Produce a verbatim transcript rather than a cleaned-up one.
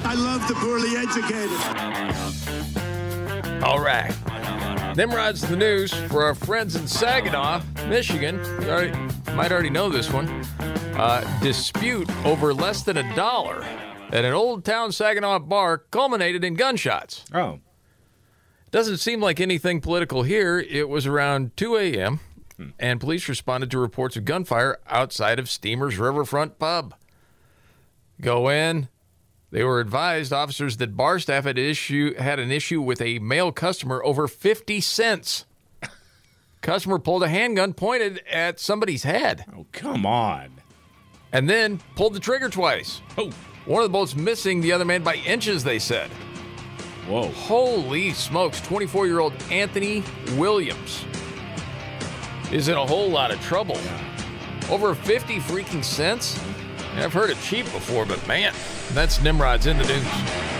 I love the poorly educated. All right. Nimrod's the news for our friends in Saginaw, Michigan. You already, might already know this one. Uh, dispute over less than a dollar at an Old Town Saginaw bar culminated in gunshots. Oh. Doesn't seem like anything political here. It was around two a.m., hmm. and police responded to reports of gunfire outside of Steamer's Riverfront Pub. Go in. They were advised, officers, that bar staff had issue had an issue with a male customer over fifty cents. Customer pulled a handgun pointed at somebody's head. Oh, come on. And then pulled the trigger twice. Oh. One of the bullets missing the other man by inches, they said. Whoa. Holy smokes. twenty-four-year-old Anthony Williams is in a whole lot of trouble. Over fifty freaking cents? I've heard it cheap before, but man, that's Nimrod's in the news.